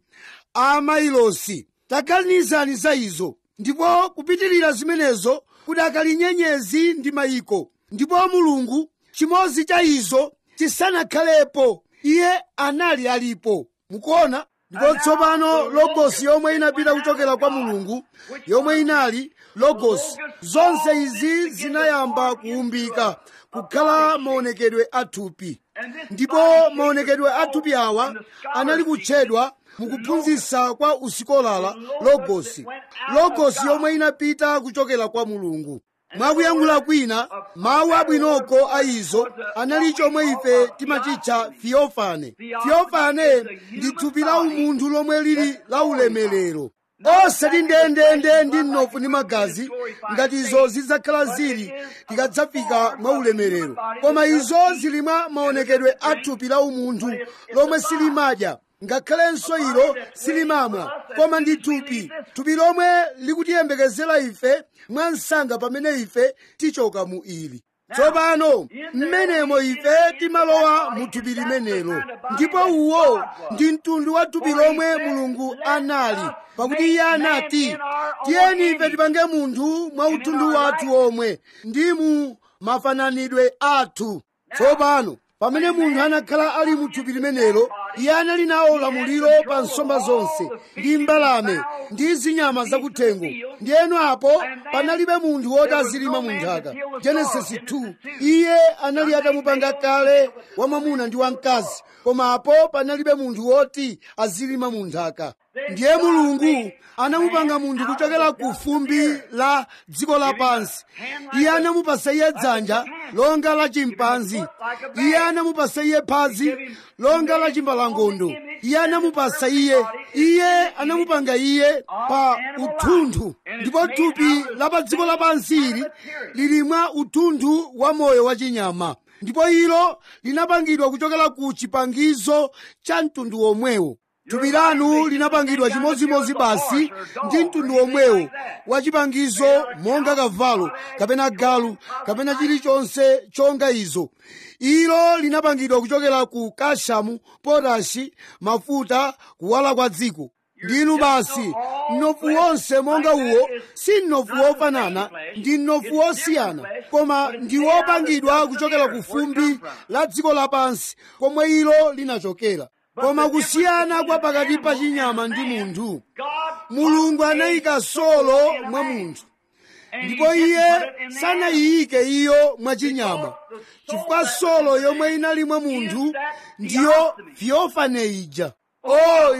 a mailosi. Taganizani za izo. Ndipo kupitirira zimenezo kudakali nyenyezi ndi mayiko. Ndipo Mulungu, chimodzi cha izo chisanakhalepo, iye anali alipo. Mukuona? Ndipo tsopano logosi yomwe inapita kuchokera kwa Mulungu, yomwe inali logosi, zonse izi zinayamba kuumbika kukhala maonekedwe athupi. Ndipo maonekedwe athupi awa anali kutchedwa mukuphunzitsa kwa usikolala logosi, logosi yomwe inapita kuchokera kwa Mulungu. Mwakuyankhula kwina, mawu abwinoko a izo anali chomwe ife timachitcha Theophane. Theophane ndi thupi la umunthu lomwe lili la ulemerero, osati ndendende ndi mnofu ndi magazi ngati izo zidzakhala zili tikadzafika mwa ulemerero. Koma izo zili mwa maonekedwe a thupi la umunthu lomwe silimadya, ngakhalenso ilo silimamwa, koma ndi thupi, thupi lomwe likutiyembekezera ife mwa msanga pamene ife tichoka mu ili. Tsopano mmenemo ife timalowa mu thupi limenelo, ndipo uwo ndi mtundu wa thupi lomwe Mulungu anali, pakuti iye anati, tiyeni ife tipange munthu mwa utundu wathu omwe ndi mu mafananidwe athu. Tsopano pamene munthu anakhala ali mu thupi limenelo, iye anali nawo ulamuliro pa nsomba zonse ndi mbalame ndi zinyama zakuthengo. Ndiyeno apo panalibe munthu woti azilima mu nthaka. Genesis two. Iye anali atamupanga kale wamwamuna ndi wamkazi, koma apo panalibe munthu woti azilima mu nthaka. ndiye mulungu anamupanga munthu kuchokera ku fumbi la dziko lapansi. Iye anamupasa iye dzanja longa la chimpanzi. Iye anamupasa iye phazi longa la chimbalangondo. Iye anamupasa iye iye anamupanga iye pa uthunthu, ndipo thupi la pa dziko lapansi ili lili mwa uthunthu wa moyo wa chinyama, ndipo ilo linapangidwa kuchokera ku chipangizo cha mtundu womwewo. Thupi lanu linapangidwa chimodzimodzi basi ndi mtundu womwewo wa chipangizo, monga kavalo kapena galu kapena chilichonse chonga izo. Ilo linapangidwa kuchokera ku kashamu, potashi, mafuta, kuwala kwa dziko. Ndinu basi mnofu wonse monga uwo si mnofu wofanana, ndi mnofu wosiyana, koma ndi wopangidwa kuchokera ku fumbi la dziko lapansi komwe ilo linachokera. Koma kusiyana kwa pakati pa chinyama ndi munthu, Mulungu anayika solo mwa munthu, ndipo iye sanayiyike iyo mwa chinyama, chifukwa solo yomwe inali mwa munthu ndiyo fyofane ija. Oh,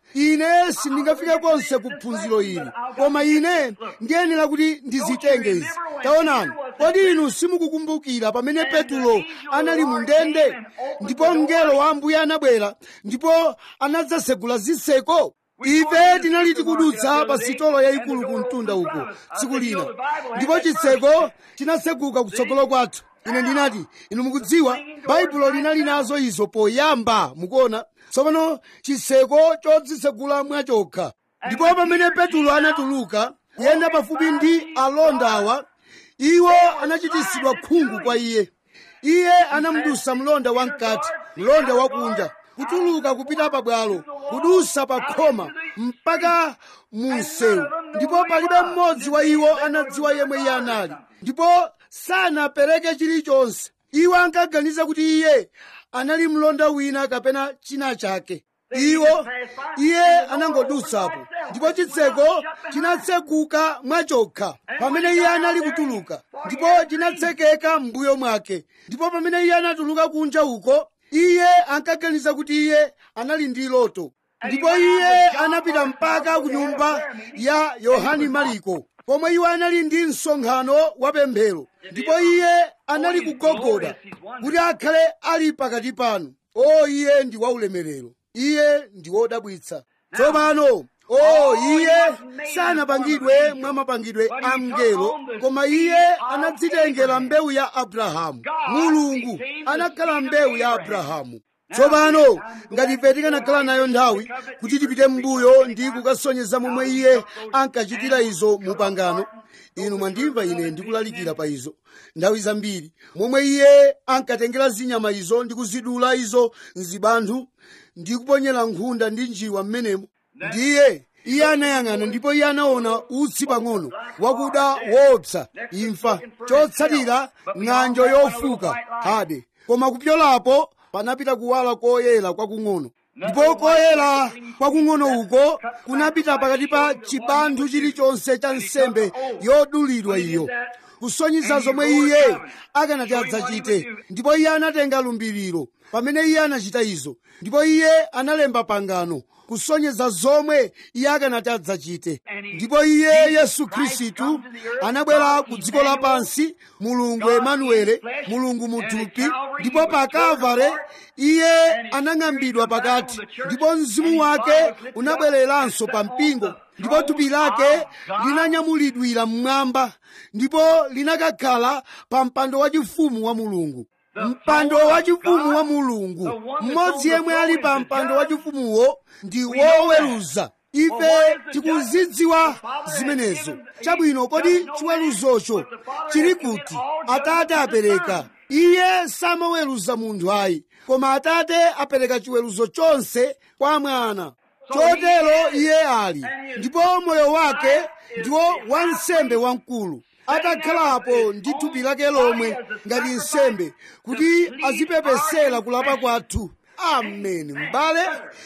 ine sindingafike konse ku phunziro ili, koma ine ndiyenera kuti ndizitenge izi. Taonani, kodi inu simukukumbukira pamene Petulo anali mu ndende, ndipo mngelo wa Ambuye anabwera ndipo anadzasegula zitseko? Ife tinali tikudutsa pa sitolo yayikulu ku mtunda uko tsiku lina, ndipo chitseko chinaseguka kutsogolo kwathu. Ine ndinati, inu mukudziwa baibulo linali nazo izo poyamba, mukuona. Tsopano chitseko chodzisegula mwachokha. Ndipo pamene Petulo anatuluka kuyenda pafupi ndi alonda awa, iwo anachitisidwa khungu kwa iye. Iye anamudusa mlonda wamkati, mlonda wakunja, kutuluka kupita pabwalo, kudusa pa khoma mpaka mu msewu, ndipo palibe mmodzi wa iwo anadziwa yemwe iye anali, ndipo sanapereke chilichonse. Iwo ankaganiza kuti iye anali mlonda wina kapena china chake. Iwo iye anangodutsapo, ndipo chitseko chinatseguka mwachokha pamene iye anali kutuluka, ndipo chinatsekeka m'mbuyo mwake. Ndipo pamene iye anatuluka kunja uko, iye ankaganiza kuti iye anali ndi loto, ndipo iye anapita mpaka ku nyumba ya Yohani Mariko, pomwe iwo anali ndi msonkhano wa pemphero, ndipo iye anali kugogoda kuti akhale ali pakati panu. O, iye ndi waulemerero, iye ndi wodabwitsa. Tsopano o iye sanapangidwe mwa mapangidwe a mngelo, koma iye anadzitengera mbewu ya Abrahamu. Mulungu anakhala mbewu ya Abrahamu. Tsopano ngati ife tikanakhala nayo nthawi kuti tipite m'mbuyo ndi kukasonyeza momwe iye ankachitira izo mu pangano, inu mwandimva ine ndikulalikira pa izo nthawi zambiri, momwe iye ankatengera zinyama izo ndi kuzidula izo mzibanthu ndi kuponyera nkhunda ndi njiwa m'menemo. Ndiye iye anayang'ana ndipo iye anaona utsi pang'ono wakuda woopsa, imfa, chotsatira ng'anjo yofuka hade, koma kupyolapo panapita kuwala koyera kwakung'ono, ndipo koyera kwakung'ono uko kunapita pakati pa chibanthu chilichonse cha nsembe yodulidwa iyo, kusonyeza zomwe iye akanati adzachite. Ndipo iye anatenga lumbiriro pamene iye anachita izo, ndipo iye analemba pangano kusonyeza zomwe iye akanati adzachite. Ndipo iye Yesu Khristu anabwera ku dziko lapansi, Mulungu Emanuele, Mulungu muthupi, ndipo pa Kalvare iye anang'ambidwa pakati, ndipo mzimu wake unabwereranso pa mpingo, ndipo thupi lake linanyamulidwira mmwamba, ndipo linakakhala pa mpando wachifumu wa Mulungu. Mpando wachifumu wa Mulungu, mmodzi yemwe ali pa mpando wachifumuwo ndi woweruza. Ife tikuzidziwa zimenezo. Chabwino, kodi chiweruzocho chili kuti? Atate apereka. Iye samaweruza munthu ayi, koma Atate apereka chiweruzo chonse kwa mwana. Chotero iye ali, ndipo moyo wake ndiwo wansembe wamkulu, atakhalapo ndi thupi lake lomwe ngati nsembe kuti azipepesera kulapa kwathu. Ameni. M'bale,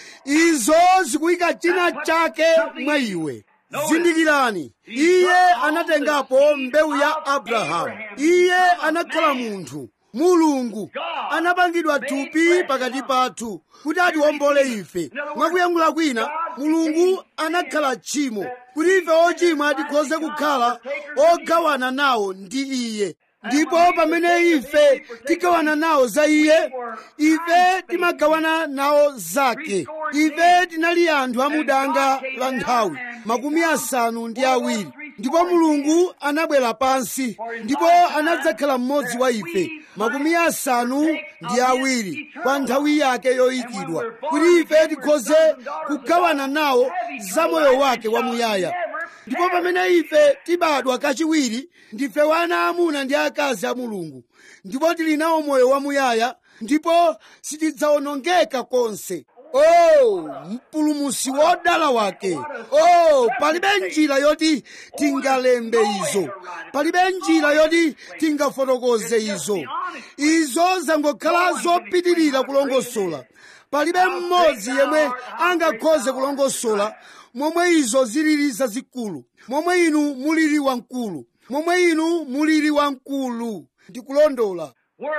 izo zikuyika china chake mwa iwe. Zindikirani, iye anatengapo mbewu ya Abrahamu. Iye anakhala munthu mulungu anapangidwa thupi pakati pathu kuti atiwombole ife. Mwakuyankhula kwina, mulungu anakhala tchimo kuti ife ochimwa tikhoze kukhala ogawana nawo ndi iye. Ndipo pamene ife tigawana nawo za iye, ife timagawana nawo zake. Ife tinali anthu amudanga la nthawi makumi asanu ndi awiri, ndipo mulungu anabwera pansi ndipo anadzakhala mmodzi wa ife makumi asanu ndi awiri kwa nthawi yake yoyikidwa, kuti ife tikhoze kugawana nawo za moyo wake wamuyaya. Ndipo pamene ife tibadwa kachiwiri, ndife wana amuna ndi akazi a mulungu, ndipo tili nawo moyo wamuyaya, ndipo sitidzawonongeka konse. Oh, mpulumusi wodala wake! Oh, palibe njira yoti tingalembe izo, palibe njira yoti tingafotokoze izo. Izo zangokhala zopitirira kulongosola. Palibe mmodzi yemwe angakhoze kulongosola momwe izo zilili zazikulu, momwe inu mulili wamkulu, momwe inu mulili wamkulu. Ndikulondola.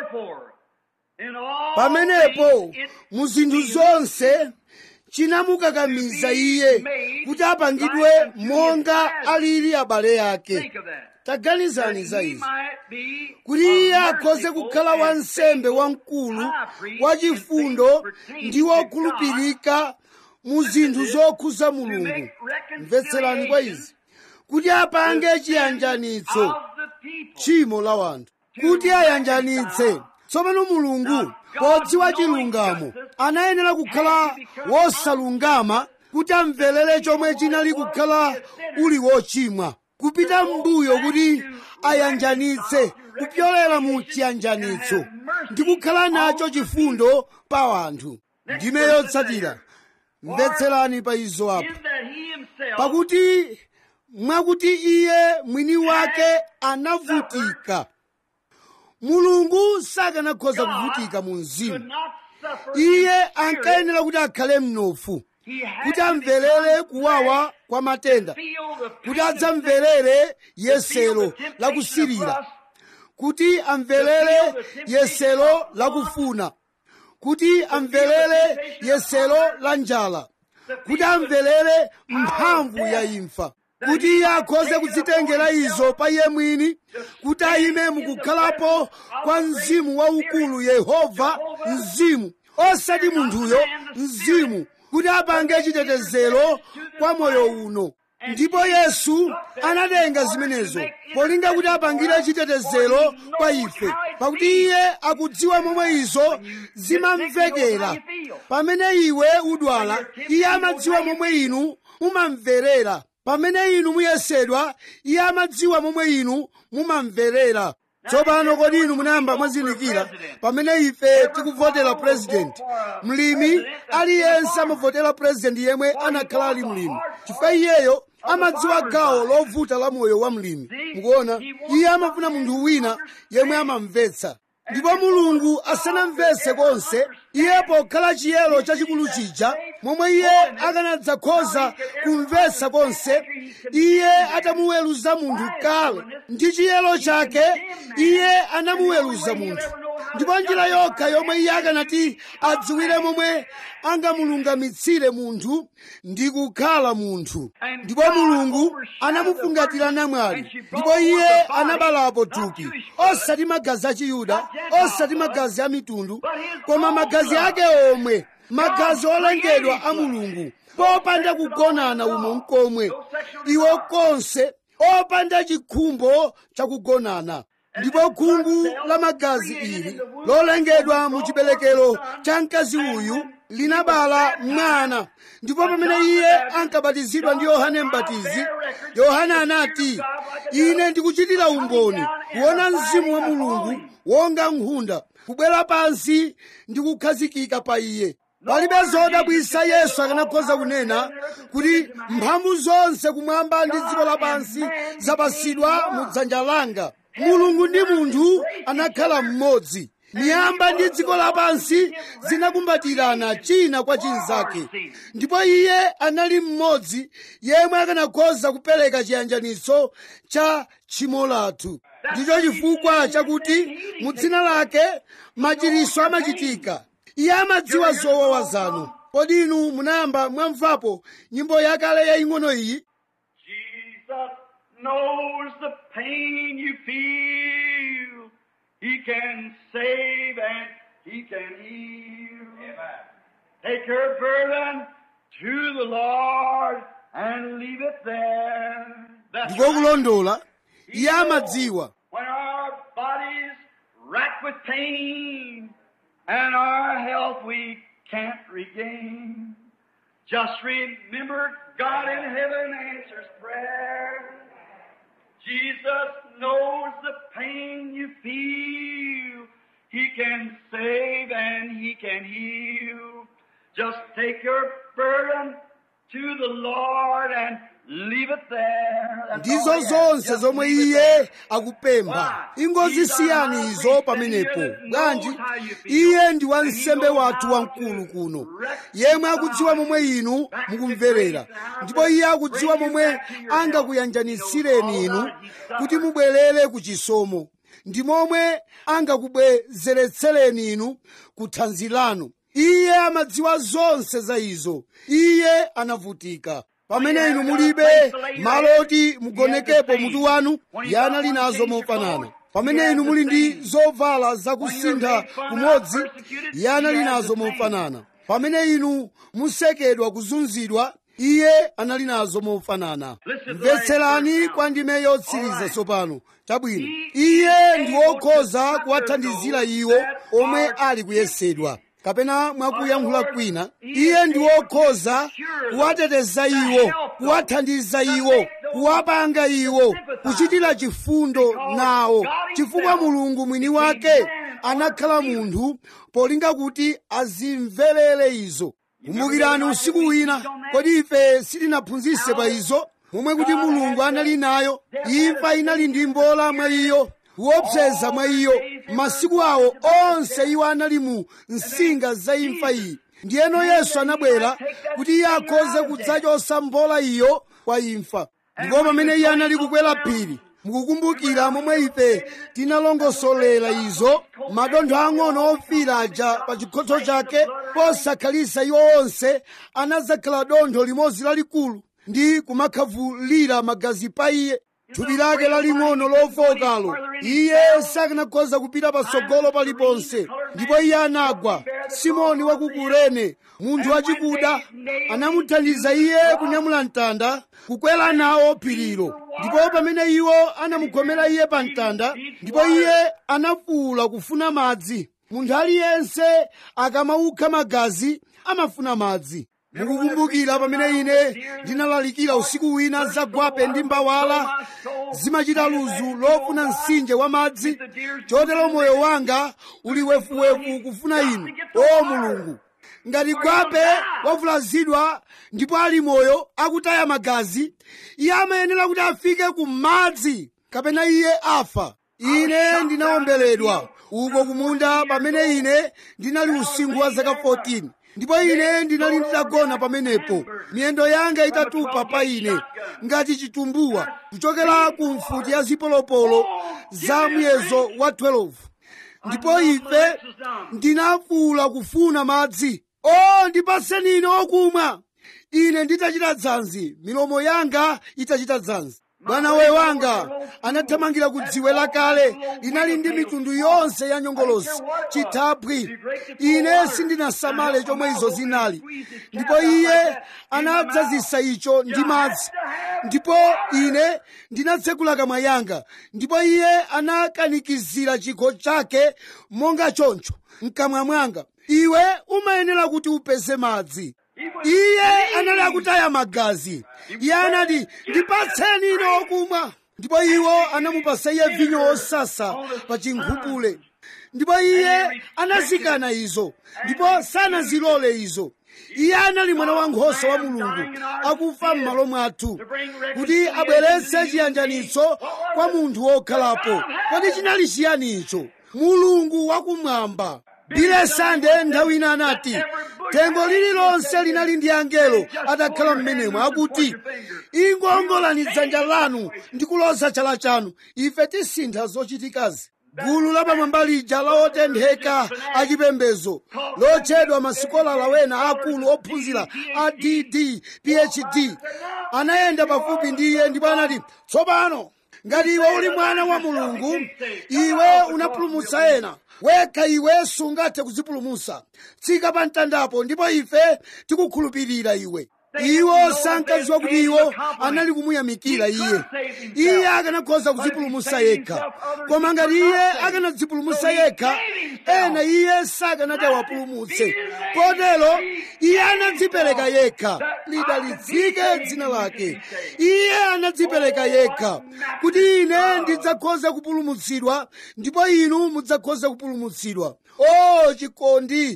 Pamenepo mu zinthu zonse chinamukakamiza iye kuti apangidwe monga alili abale ake. Taganizani za izi, kuti iye akhoze kukhala wansembe wamkulu wachifundo ndi wokhulupirika mu zinthu zokhuza Mulungu. Mvetserani kwa izi, kuti apange chiyanjanitso tchimo la wanthu, kuti ayanjanitse. Tsopano Mulungu podziwa chilungamo anayenera kukhala wosalungama kuti amverere chomwe chinali kukhala uli wochimwa, kupita m'mbuyo kuti ayanjanitse kupyolera mu chiyanjanitso ndi kukhala nacho chifundo pa wanthu. Ndime yotsatira, mvetserani pa izo apa, pakuti mwakuti iye mwini wake anavutika. Mulungu sakanakhoza kuvutika mu mzimu. Iye ankayenera kuti akhale mnofu, kuti amverere kuwawa kwa matenda, kuti adzamverere yesero la kusirira, kuti amverere yesero la kufuna, kuti amverere yesero la njala, kuti amverere mphamvu ya imfa, kuti iye akhoze kudzitengera izo pa iye mwini, kuti ayime mukukhalapo kwa mzimu waukulu Yehova, mzimu osati munthuyo, mzimu, kuti apange chitetezero kwa moyo uno. Ndipo Yesu anatenga zimenezo polinga kuti apangire chitetezero kwa ife, pakuti iye akudziwa momwe izo zimamvekera. Pamene iwe udwala, iye amadziwa momwe inu mumamverera. Pamene inu muyesedwa, iye amadziwa momwe inu mumamverera. Tsopano kodi inu munayamba mwazindikira pamene ife tikuvotera president, mlimi aliyense amavotera president yemwe anakhala ali mlimi, chifukwa iyeyo amadziwa gawo lovuta la moyo wa mlimi. Mukuona, iye amafuna munthu wina yemwe amamvetsa. Ndipo Mulungu asanamvetse konse, iye pokhala chiyero chachikulu chija, momwe iye akanadzakhoza kumvetsa konse, iye atamuweruza munthu kale ndi chiyero chake, iye anamuweruza munthu. Ndipo njira yokha yomwe iye akanati adziwire momwe angamulungamitsire munthu ndi kukhala munthu. Ndipo Mulungu anamufungatira namwali, ndipo iye anabalapo thupi, osati magazi a Chiyuda, osati magazi a mitundu, koma magazi ake omwe, magazi olengedwa a Mulungu, popanda kugonana umo mkomwe, iwo konse opanda chikhumbo chakugonana. Ndipo khungu la magazi ili lolengedwa mu chiberekero cha mkazi uyu linabala mwana. Ndipo pamene iye ankabatizidwa ndi Yohane Mbatizi, Yohane anati, ine ndikuchitira umboni kuona mzimu wa Mulungu wonga nkhunda kubwera pansi ndi kukhazikika pa iye. Palibe zodabwitsa Yesu akanakhoza kunena kuti mphamvu zonse kumwamba ndi dziko lapansi zapatsidwa mu dzanja langa. Mulungu ndi munthu anakhala mmodzi. Miyamba ndi dziko lapansi zinakumbatirana china kwa chinzake, ndipo iye anali mmodzi yemwe akanakhoza kupereka chiyanjanitso cha tchimo lathu. ndicho chifukwa chakuti mu dzina lake machiritso amachitika. Iye amadziwa zowawa zanu. Kodi inu munayamba mwamvapo nyimbo yakale yaying'ono iyi? Jesus knows the pain you feel. He can save and He can heal. Amen. Take your burden to the Lord and leave it there. That's Ndiko kulondola. Iye amadziwa. When our bodies racked with pain and our health we can't regain, just remember God in heaven answers prayer. Jesus knows the pain you feel. He can save and He can heal. Just take your burden to the Lord and leave it there. Ndizo zonse zomwe iye akupempha. Ingozisiyani izo pamenepo. Bwanji iye ndi wansembe wathu wamkulu kuno, yemwe akudziwa momwe inu mukumverera, ndipo iye akudziwa momwe angakuyanjanitsireni inu kuti mubwerere ku chisomo, ndi momwe angakubwezeretsereni inu ku thanzi lanu. Iye amadziwa zonse za izo. Iye anavutika. Pamene inu mulibe malo oti mugonekepo mutu wanu, iye anali nazo mofanana. Pamene inu muli ndi zovala zakusintha kumodzi, iye anali nazo mofanana. Pamene inu musekedwa kuzunzidwa, iye anali nazo mofanana. Mvetserani kwa ndime yotsiriza tsopano. Chabwino, iye ndi wokhoza kuwathandizira iwo omwe ali kuyesedwa. Kapena mwakuyankhula kwina, iye ndi wokhoza kuwateteza iwo, kuwathandiza iwo, kuwapanga iwo kuchitira chifundo nawo, chifukwa Mulungu mwini wake anakhala munthu polinga kuti azimverere izo. Kumbukirani usiku wina, kodi ife sitinaphunzitse pa izo, momwe kuti Mulungu anali nayo, imfa inali ndi mbola mwa iyo, kuopseza mwa iyo. Masiku awo onse iwo anali mu nsinga za imfa iyi. Ndiyeno Yesu anabwera kuti iye akhoze kudzachotsa mbola iyo kwa imfa. Ndipo pamene iye anali kukwera phiri, mukukumbukira momwe ife tinalongosolera izo, madontho ang'ono ofira aja pa chikhotso chake, posakhalisa iwo onse anadzakhala dontho limodzi lalikulu ndi kumakhavulira magazi pa iye. Thupi lake laling'ono lofokalo, iye sakanakhoza kupita patsogolo paliponse, ndipo iye anagwa. Simoni wa ku Kurene, munthu wachikuda, anamuthandiza iye kunyamula mtanda kukwera nawo phirilo. Ndipo pamene iwo anamugomera iye pa mtanda, ndipo iye anafuwula kufuna madzi. Munthu aliyense akamaukha magazi amafuna madzi. Mukukumbukira pamene ine ndinalalikira usiku wina za gwape ndi mbawala zimachita luzu lofuna mtsinje wa madzi, chotero moyo wanga uli wefuwefu kufuna inu, o Mulungu. Ngati gwape wavulazidwa ndipo ali moyo akutaya magazi, iye amayenera kuti afike ku madzi kapena iye afa. Ine ndinawomberedwa uko kumunda pamene ine ndinali usinkhu wa zaka fourteen. Ndipo ine ndinali nditagona pamenepo, miyendo yanga itatupa pa ine ngati chitumbuwa kuchokera ku mfuti ya zipolopolo za muyezo wa twelve. Ndipo ife ndinafuwula kufuna madzi. O, ndipaseni ine okumwa. Ine nditachita dzanzi, milomo yanga itachita dzanzi. Bwana we wanga anathamangira ku dziwe lakale, linali ndi mitundu yonse ya nyongolosi, chithaphwi. Ine sindinasamale chomwe izo zinali. Ndipo iye anadzazisa icho ndi madzi. Ndipo ine ndinatsekula kamwa yanga, ndipo iye anakanikizira chikho chake monga choncho mkamwa mwanga. Iwe umayenera kuti upeze madzi. Iye anali akutaya magazi. Iye anati, ndipatseni ine okumwa. Ndipo iwo anamupasa iye vinyo osasa pa chinkhupule. Ndipo iye anazikana izo, ndipo sanazilole izo. Iye anali mwana wankhosa wa Mulungu akufa m'malo mwathu kuti abweretse chiyanjanitso kwa munthu wokhalapo. Kodi chinali chiyani icho? Mulungu wakumwamba. Bile Sande nthawi ina anati tengo lililonse linali ndi angelo atakhala m'menemo akuti ingongolani dzanja lanu ndi kuloza chala chanu ife tisintha zochitikazi. Gulu la pamwamba lija la otentheka achipembedzo lotchedwa masikolala wena akulu ophunzira a D D P H D anayenda pafupi ndi iye ndipo anati tsopano ngati iwe uli mwana wa Mulungu iwe unapulumutsa ena wekha iwe sungathe kuzipulumutsa. Tsika pa mtandapo ndipo ife tikukhulupirira iwe. Iwo sankadziwa kuti iwo anali kumuyamikira iye. Iye akanakhoza kuzipulumutsa yekha, koma ngati iye akanadzipulumutsa yekha ena iye sakanati awapulumutse. Kotero iye anadzipereka yekha. Lidalitsike dzina lake. Iye anadzipereka yekha kuti ine ndidzakhoza kupulumutsidwa ndipo inu mudzakhoza kupulumutsidwa. O chikondi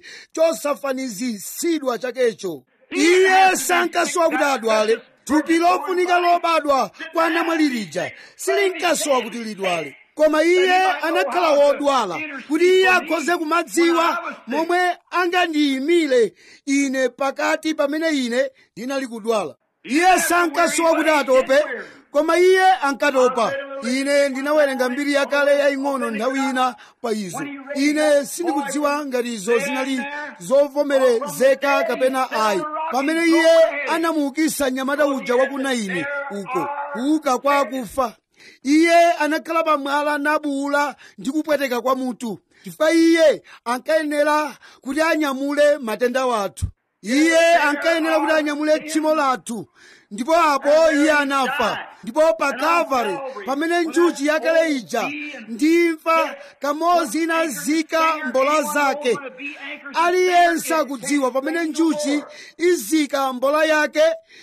chosafanizitsidwa chakecho. Iye sankasowa kuti adwale. Thupi lofunika lobadwa kwa namwali lija silinkasowa kuti lidwale, koma iye anakhala wodwala kuti iye akhoze kumadziwa momwe angandiyimire ine pakati pamene ine ndinali kudwala. Iye sankasowa kuti atope, koma iye ankatopa. Ine ndinawerenga mbiri yakale yaying'ono nthawi ina pa izo. Ine sindikudziwa ngati izo zinali zovomerezeka kapena ayi. Pamene iye anamuukitsa mnyamata uja wa ku Naini uko kuuka kwa akufa, iye anakhala pamwala nabuwula ndi kupweteka kwa mutu chifukwa iye ankayenera kuti anyamule matenda wathu. Iye ankayenera kuti anyamule tchimo lathu. Ndipo apo iye anafa. Ndipo pa Kalvari pamene njuchi yakale ija ndi imfa kamodzi inazika mbola zake, aliyense akudziwa pamene njuchi izika mbola yake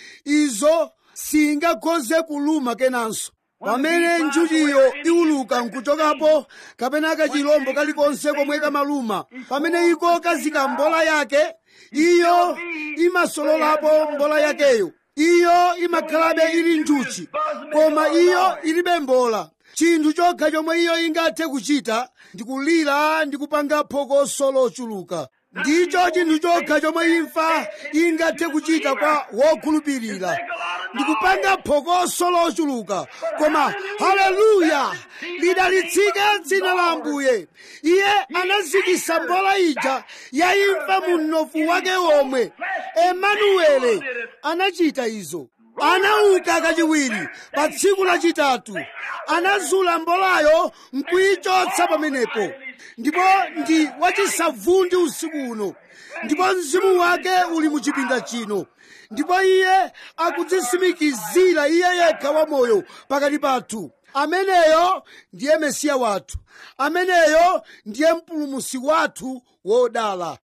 izo singakhoze kuluma kenanso. Pamene njuchiyo iwuluka nkuchokapo kapena kachilombo kalikonse komwe kamaluma, pamene iko kazika mbola yake iyo imasololapo mbola yakeyo. Iyo imakhalabe ili njuchi, koma iyo ilibe mbola. Chinthu chokha chomwe iyo ingathe kuchita ndi kulira ndi kupanga phokoso lochuluka. Ndicho chinthu chokha chomwe imfa ingathe kuchita kwa wokhulupirira ndi kupanga phokoso lochuluka. Koma haleluya, lidalitsike dzina la Ambuye. Iye anazikisa mbola ija ya imfa mu mnofu wake womwe. Emanuele anachita izo. Anauka kachiwiri pa tsiku lachitatu, anazula mbolayo nkuyichotsa pamenepo. Ndipo ndi wachisavundi usiku uno, ndipo mzimu wake uli mu chipinda chino, ndipo iye akudzisimikizira iye yekha wamoyo pakati pathu. Ameneyo ndiye Mesiya wathu. Ameneyo ndiye mpulumutsi wathu wodala.